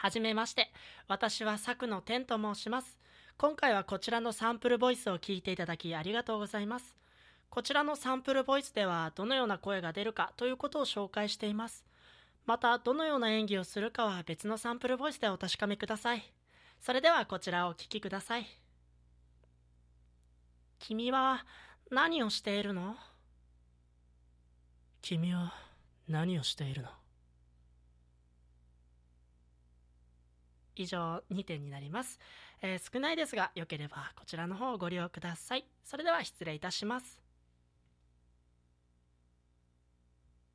はじめまして。私は佐久野天と申します。今回はこちらのサンプルボイスを聞いていただきありがとうございます。こちらのサンプルボイスではどのような声が出るかということを紹介しています。また、どのような演技をするかは別のサンプルボイスでお確かめください。それではこちらをお聞きください。君は何をしているの？ 君は何をしているの？ 以上2点になります。少ないですが、よければこちらの方をご利用ください。それでは失礼いたします。